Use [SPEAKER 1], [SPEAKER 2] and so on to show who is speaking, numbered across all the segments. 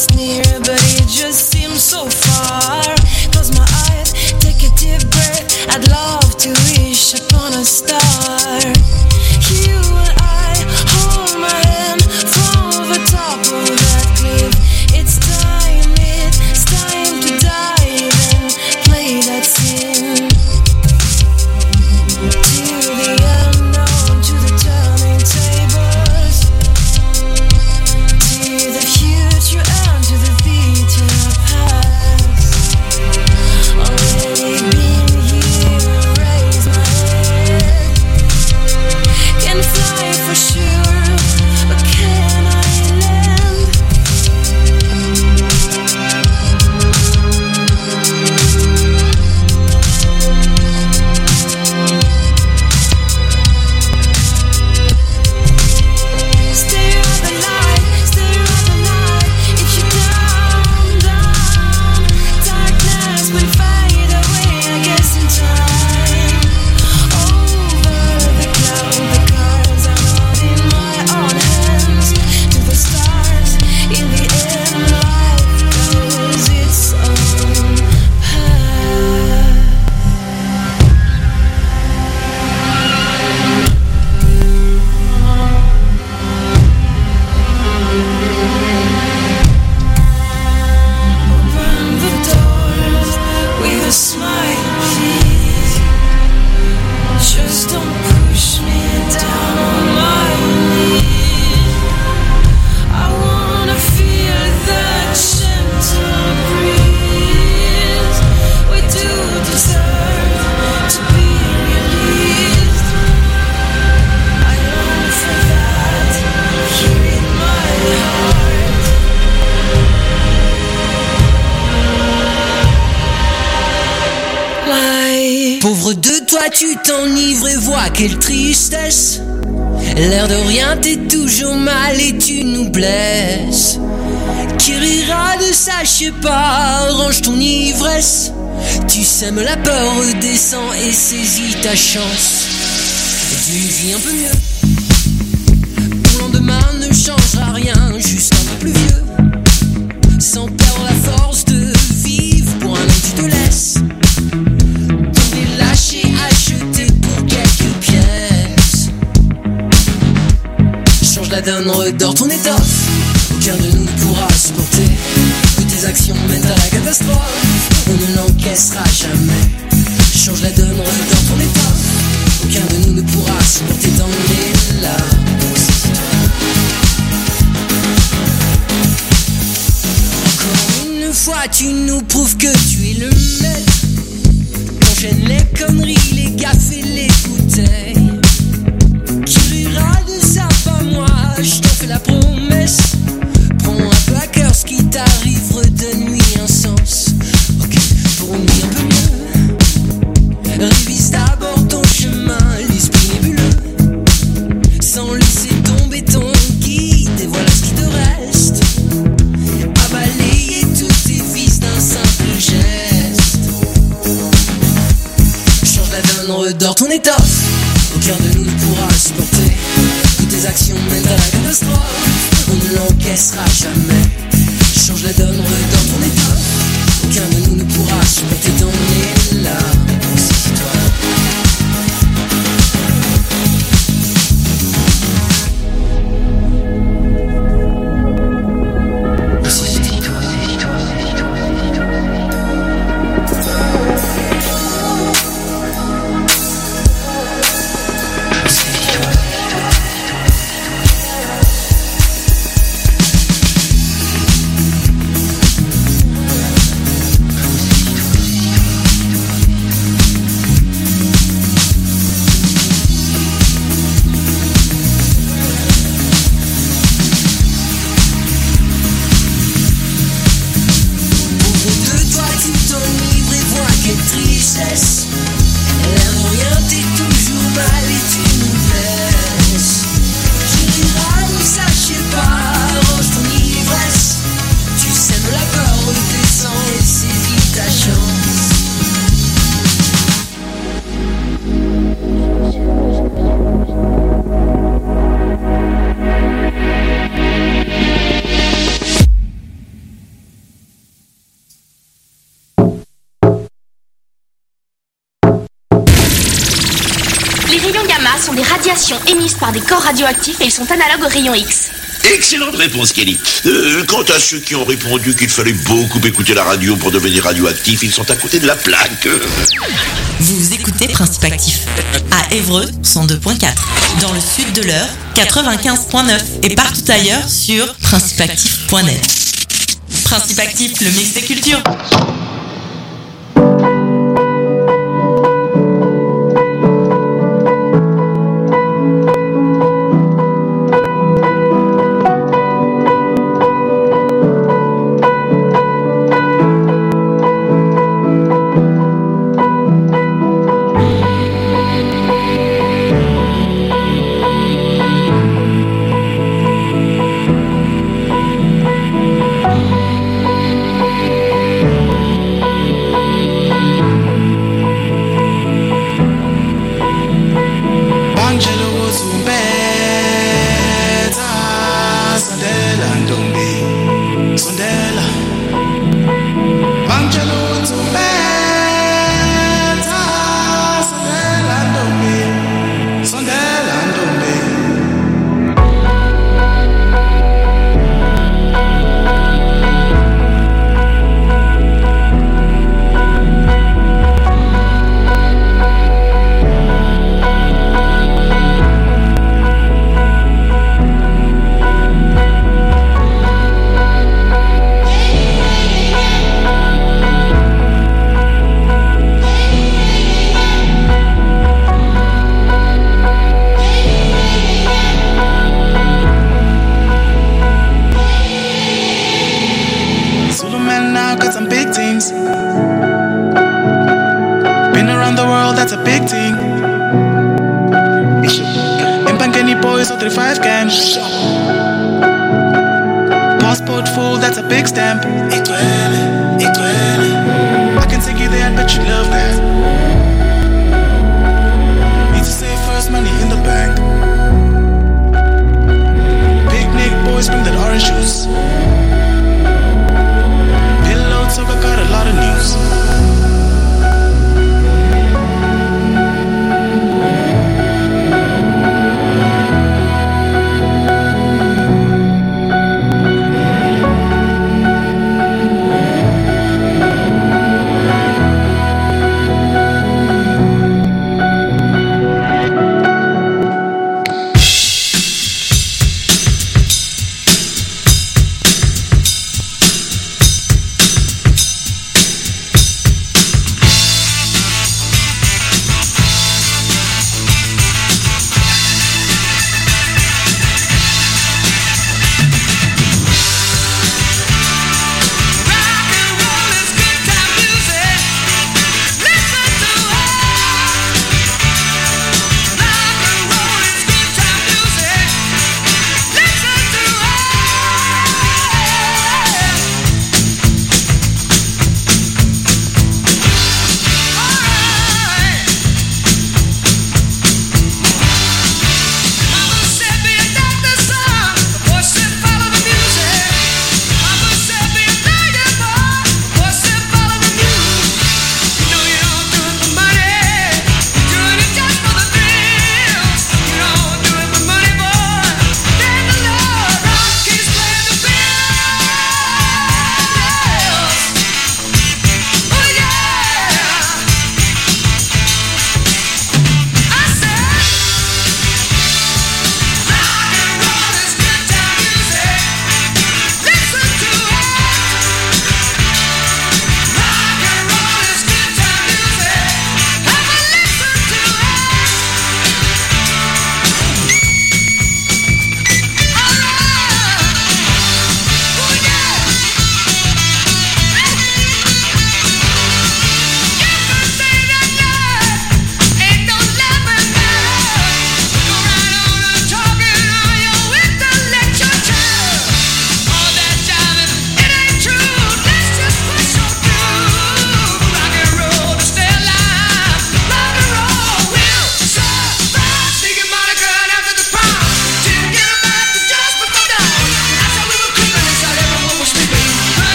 [SPEAKER 1] almost near, but it just seems so far. Close my eyes, take a deep breath, I'd love to wish upon a star. You and I hold my hand from the top of that cliff. It's time to dive and play that scene. To the unknown, to the turning tables, to the future and to the bitter past. Already been here, raise my head. Can fly for sure, but can I land? Stare at the light, if you down, darkness will fade away, I guess in time. Over the cloud, the cards are not in my own hands. To the stars, in the end, life goes its own path. Open the doors with a smile, please. Just don't push me down on my knees. I wanna feel the gentle breeze. We do deserve to be released. I long for that here in my heart. Life.
[SPEAKER 2] Pauvre de toi, tu t'enivres et vois quelle tristesse. L'air de rien, t'es toujours mal et tu nous blesses. Qui rira de ça, je sais pas, range ton ivresse. Tu sèmes la peur, redescends et saisis ta chance. Tu vis un peu mieux. Ton lendemain ne changera rien, juste un peu plus vieux. Sans perdre la force de vivre, pour un an tu te laisses. Lâché, acheté pour quelques pièces. Change la donne, redors ton étoffe. Aucun de nous ne pourra supporter que tes actions mènent à la catastrophe. On ne l'encaissera jamais. Change la donne, redors ton étoffe. Aucun de nous ne pourra supporter tant les larmes. Encore une fois, tu nous prouves que tu es le maître. Enchaîne les conneries, les gaffes et les bouteilles. Qui rira de ça, pas moi, je t'en fais la promesse. Prends un peu à cœur ce qui t'arrive, redonne-lui un sens. Ok, pour une vie un peu mieux. Révise d'abord ton chemin, l'esprit nébuleux. Sans laisser tomber ton guide, et voilà ce qui te reste. À balayer tous tes vices d'un simple geste. Redors ton étoffe. Aucun de nous ne pourra supporter que tes actions mènent à la catastrophe. On ne l'encaissera jamais. Change la donne, redors ton étoffe. Aucun de nous ne pourra supporter dans les larmes. Saisis-toi.
[SPEAKER 3] sont des radiations émises par des corps radioactifs et ils sont analogues aux rayons X.
[SPEAKER 4] Excellente réponse, Kelly. Quant à ceux qui ont répondu qu'il fallait beaucoup écouter la radio pour devenir radioactif, ils sont à côté de la plaque.
[SPEAKER 5] Vous écoutez Principe Actif à Évreux 102.4, dans le sud de l'Eure 95.9 et partout ailleurs sur principeactif.net. Principe Actif, le mix des cultures.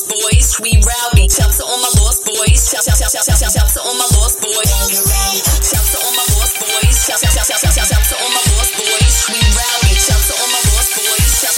[SPEAKER 2] boys. We rowdy. Shout to all my lost boys. Shout to all my lost boys. Shout to all my lost boys. Shout to all my lost boys. We rowdy. Shout to all my lost boys. Shout.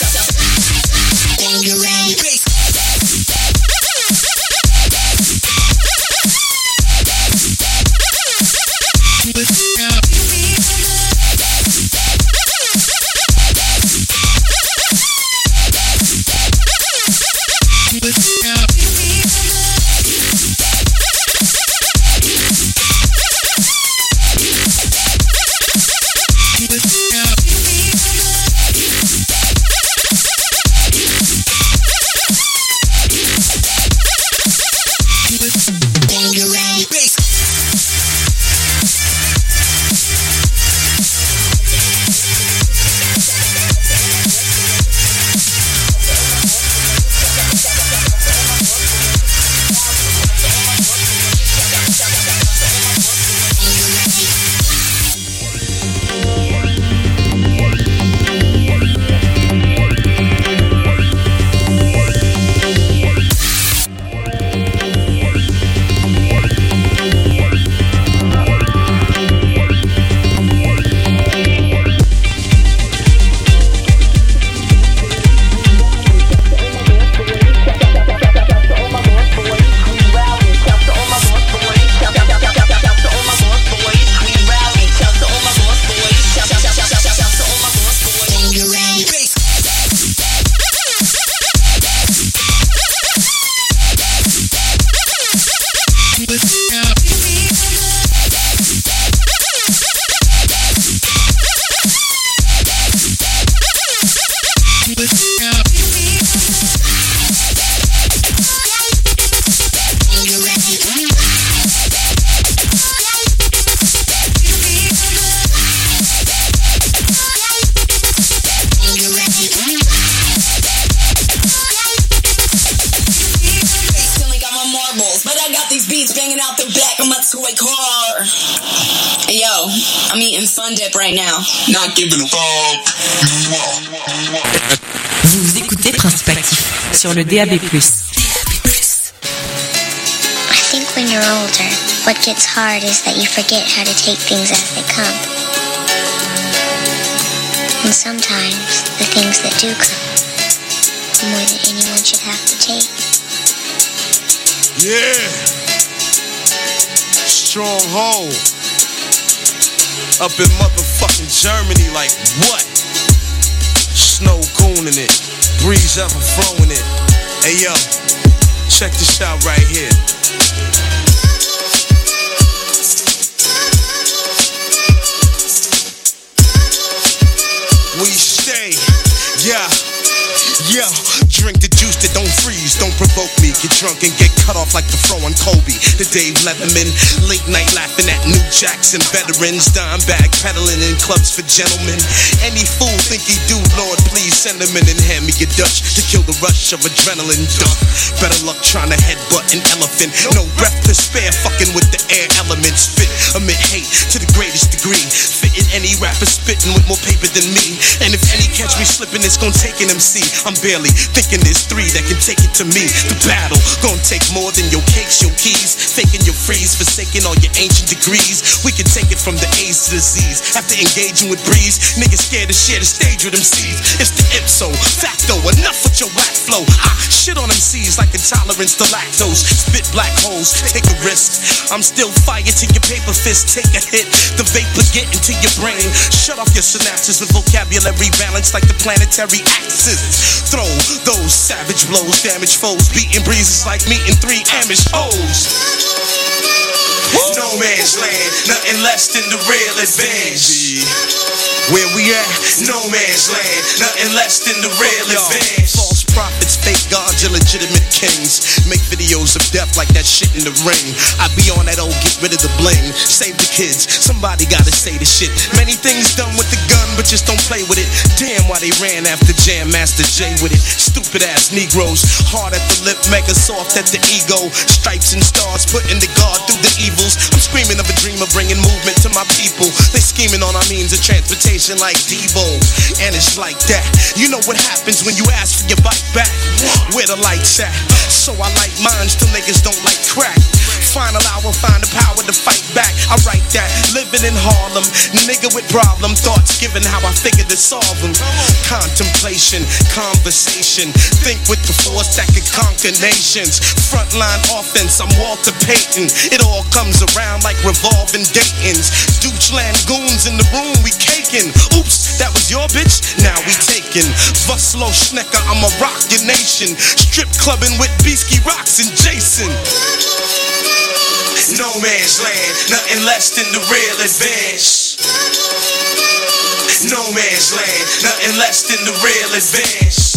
[SPEAKER 2] Right now.
[SPEAKER 6] Not giving a fuck.
[SPEAKER 5] Vous écoutez Principe Actif sur le DAB+.
[SPEAKER 7] I think when you're older, what gets hard is that you forget how to take things as they come. And sometimes the things that do come are more than anyone should have to take.
[SPEAKER 8] Yeah. Stronghold. Up in motherfucking Germany, like what? Snow cooning it, breeze ever flowing it. Hey yo, check this out right here. We stay, yeah. Drink the juice that don't freeze, don't provoke me. Get drunk and get cut off like the throw on Kobe. The Dave Letterman, late night laughing at New Jackson veterans. Dime bag peddling in clubs for gentlemen. Any fool think he do, Lord, please send him in and hand me a Dutch to kill the rush of adrenaline. Duck. Better luck trying to headbutt an elephant. No breath to spare, fucking with the air elements. Fit amid hate to the greatest degree. Fitting any rapper spitting with more paper than me. And if any catch me slipping, it's gonna take an MC. I'm barely thinking there's three that can take it to me. The battle gonna take more than your cakes, your keys. Faking your freeze, forsaking all your ancient degrees. We can take it from the A's to the Z's. After engaging with Breeze, niggas scared to share the stage with them C's. It's the ipso facto, enough with your whack flow. I shit on them C's like intolerance to lactose. Spit black holes, take a risk. I'm still fire to your paper fist, take a hit. The vapor get into your brain. Shut off your synapses with vocabulary balanced like the planetary axis. Throw those savage blows, damage foes, beating breezes like meeting three Amish O's. No man's land, nothing less than the real advance. Where we at? No man's land, nothing less than the real advance. False prophets, fake gods, illegitimate kings. Make videos of death like that shit in the ring. I be on that old get rid of the bling. Save the kids, somebody gotta say the shit. Many things done with the gun, but just don't play with it. Damn why they ran after Jam Master Jay with it. Stupid ass Negroes, hard at the lip, mega soft at the ego. Stripes and stars, putting the guard through the evils. I'm screaming of a dream of bringing movement to my people. They scheming on our means of transportation like Devo. And it's like that. You know what happens when you ask for your bike right back. Where the lights at? So I light mine, still niggas don't like crack. Final hour, find the power to fight back. I write that, living in Harlem, nigga with problem thoughts, given how I figure to solve them. Contemplation, conversation, think with the force that can conquer nations. Frontline offense, I'm Walter Payton. It all comes around like revolving Dayton's. Doochland goons in the room, we caking. Oops, that was your bitch? Now we taking. Vuslo Schnecker, I'ma rock your nation. Strip clubbing with Beastie Rocks and Jason. No man's land, nothing less than the real advance. No man's land, nothing less than the real advance.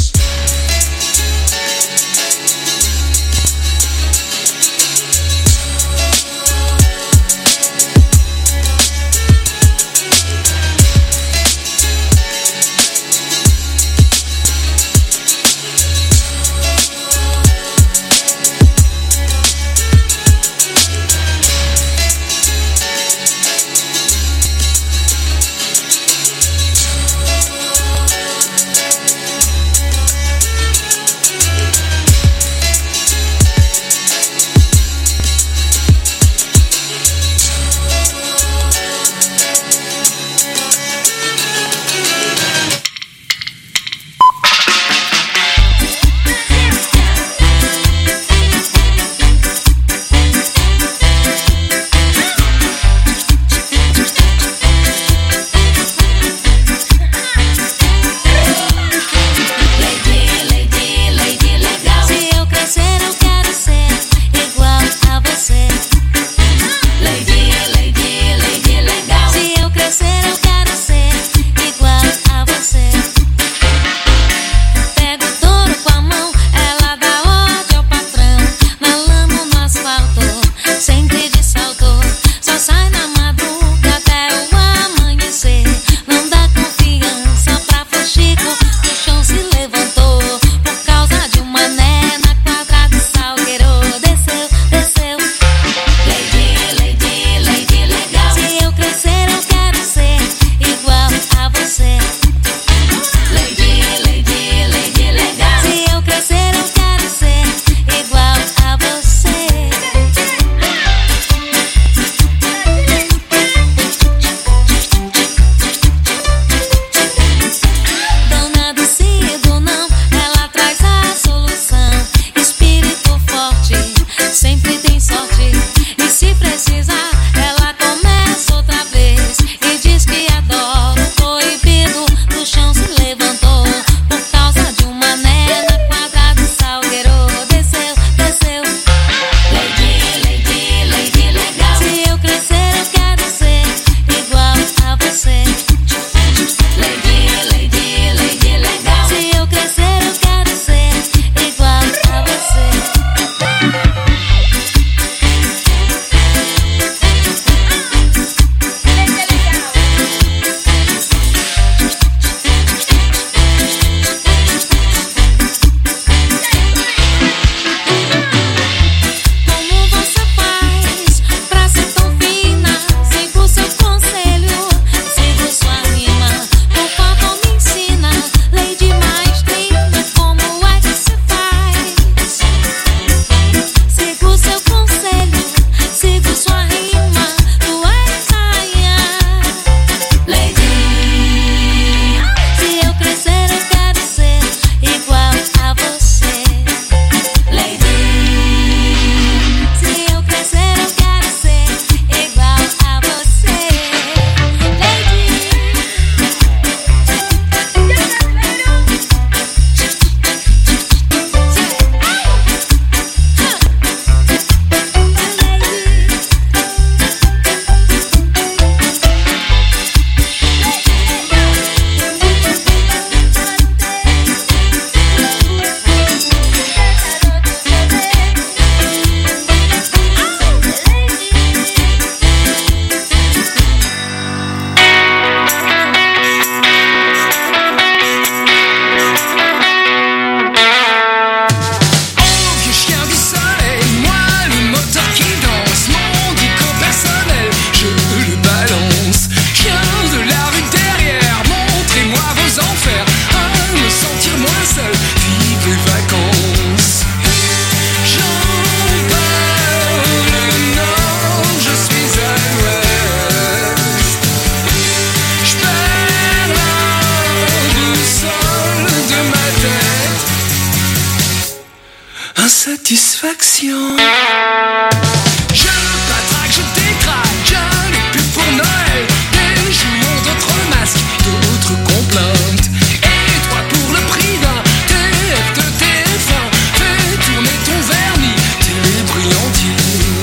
[SPEAKER 2] Insatisfaction. Je patraque, je détraque, je n'ai plus pour Noël. Des jumeaux, d'autres masques, d'autres complaintes. Et toi pour le prix d'un TF de TF1, fais tourner ton vernis, télé brillantier.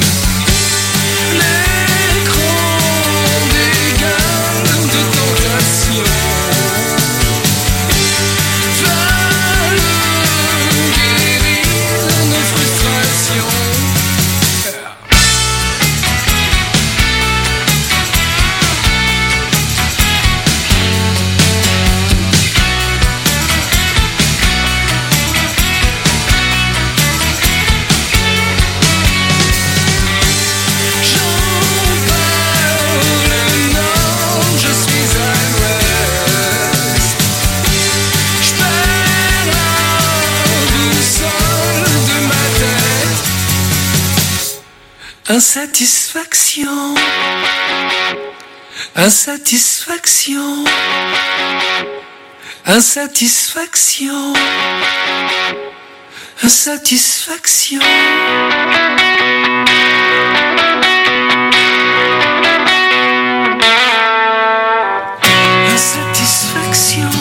[SPEAKER 2] L'écran des gammes de tentation. Insatisfaction. Insatisfaction. Insatisfaction. Insatisfaction. Insatisfaction.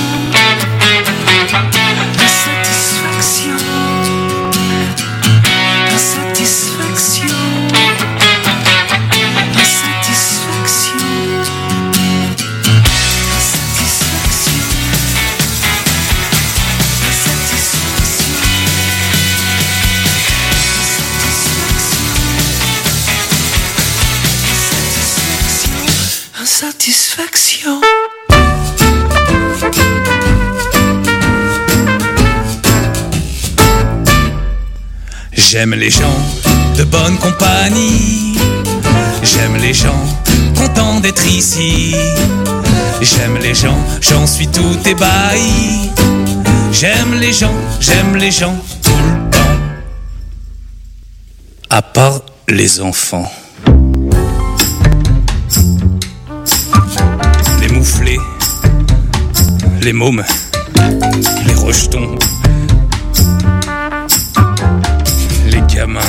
[SPEAKER 2] Satisfaction. J'aime les gens de bonne compagnie. J'aime les gens contents d'être ici. J'aime les gens, j'en suis tout ébahi. J'aime les gens tout le temps. À part les enfants. Les mouflés, les mômes, les rejetons, les gamins.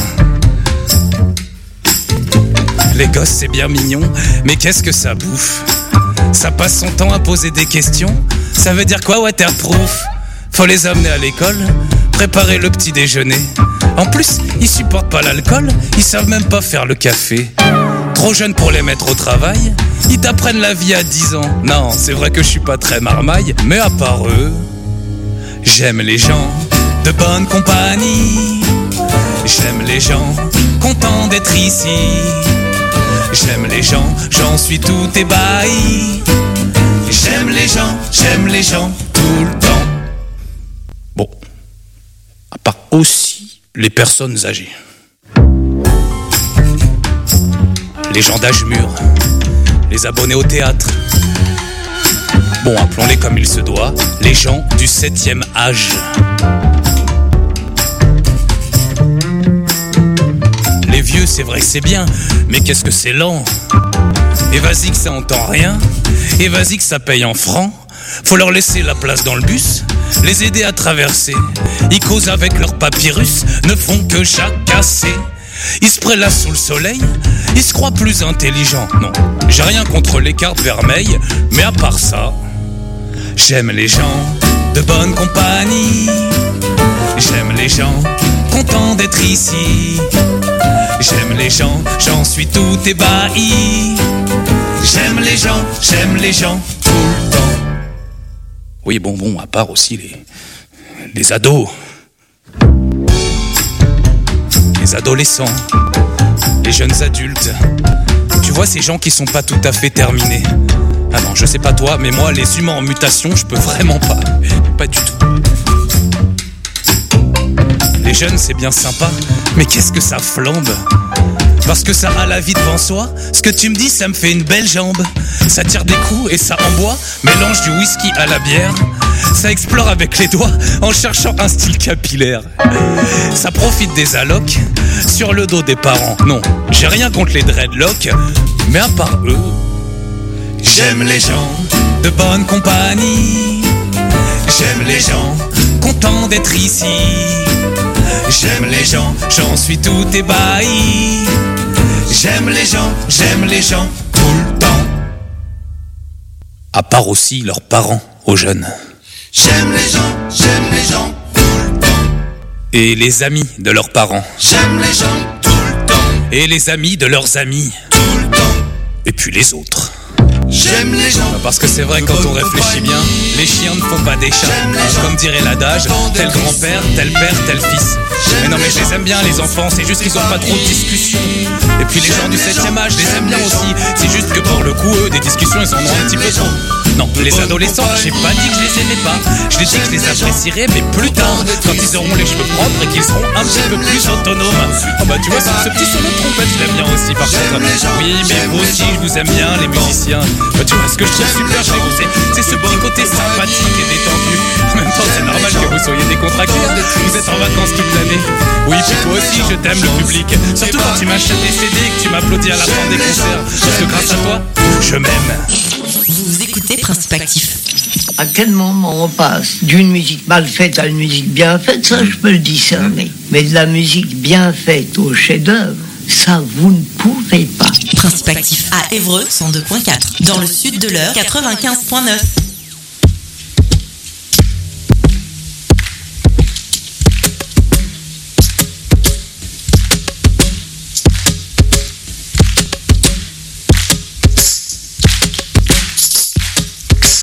[SPEAKER 2] Les gosses c'est bien mignon, mais qu'est-ce que ça bouffe? Ça passe son temps à poser des questions. Ça veut dire quoi waterproof? Faut les amener à l'école, préparer le petit déjeuner. En plus, ils supportent pas l'alcool, ils savent même pas faire le café. Trop jeunes pour les mettre au travail, ils t'apprennent la vie à 10 ans. Non, c'est vrai que je suis pas très marmaille, mais à part eux, j'aime les gens de bonne compagnie. J'aime les gens contents d'être ici. J'aime les gens, j'en suis tout ébahi. J'aime les gens tout le temps. Bon, à part aussi les personnes âgées. Les gens d'âge mûr, les abonnés au théâtre. Bon, appelons-les comme il se doit, les gens du 7e âge. Les vieux, c'est vrai que c'est bien, mais qu'est-ce que c'est lent. Et vas-y que ça entend rien, et vas-y que ça paye en francs. Faut leur laisser la place dans le bus, les aider à traverser. Ils causent avec leur papyrus, ne font que jacasser. Ils se prélassent sous le soleil, ils se croient plus intelligents. Non, j'ai rien contre les cartes vermeilles, mais à part ça, j'aime les gens de bonne compagnie. J'aime les gens contents d'être ici. J'aime les gens, j'en suis tout ébahi. J'aime les gens tout le temps. Oui, bon, à part aussi les ados. Les adolescents, les jeunes adultes. Tu vois ces gens qui sont pas tout à fait terminés. Ah non, je sais pas toi, mais moi les humains en mutation, je peux vraiment pas du tout. Les jeunes c'est bien sympa, mais qu'est-ce que ça flambe. Parce que ça a la vie devant soi. Ce que tu me dis ça me fait une belle jambe. Ça tire des coups et ça emboie. Mélange du whisky à la bière. Ça explore avec les doigts en cherchant un style capillaire. Ça profite des allocs sur le dos des parents. Non, j'ai rien contre les dreadlocks, mais à part eux, j'aime les gens de bonne compagnie. J'aime les gens contents d'être ici.
[SPEAKER 9] J'aime les gens, j'en suis tout ébahi. J'aime les gens, tout le temps. À part aussi leurs parents aux jeunes.
[SPEAKER 6] J'aime les gens, tout le temps.
[SPEAKER 9] Et les amis de leurs parents.
[SPEAKER 6] J'aime les gens, tout le temps.
[SPEAKER 9] Et les amis de leurs amis.
[SPEAKER 6] Tout le temps.
[SPEAKER 9] Et puis les autres.
[SPEAKER 6] J'aime les gens.
[SPEAKER 9] Parce que c'est vrai, quand on réfléchit bien, les chiens ne font pas des chats. Comme dirait l'adage, tel grand-père, tel père, tel fils. Mais non, mais je les aime bien, les enfants, c'est juste qu'ils ont pas trop de discussions. Et puis les gens du 7ème âge, je les aime bien aussi. C'est juste que pour le coup, eux, des discussions, ils en ont un petit peu trop. Non, les adolescents, j'ai pas dit que je les aimais pas. Je les dis que je les apprécierais, mais plus tard, quand ils auront les cheveux propres et qu'ils seront un petit peu plus autonomes. Oh bah tu vois, ce petit solo de trompette, je l'aime bien aussi par contre. Oui, mais vous aussi, je vous aime bien, les musiciens. Bah, tu vois, ce que je trouve super chez vous, c'est ce petit côté sympathique et détendu. En même temps, c'est normal que vous soyez décontractés. Vous êtes en vacances toute l'année. Oui, puis toi aussi, je t'aime le public. Surtout quand tu m'achètes des CD et que tu m'applaudis à la fin des concerts. Parce que grâce à toi, je m'aime.
[SPEAKER 5] Vous écoutez Principe Actif.
[SPEAKER 10] À quel moment on passe d'une musique mal faite à une musique bien faite, ça je peux le discerner. Mais de la musique bien faite au chef-d'œuvre, ça vous ne pouvez pas.
[SPEAKER 5] Principe Actif à Évreux 102.4. Dans le sud de l'Eure 95.9.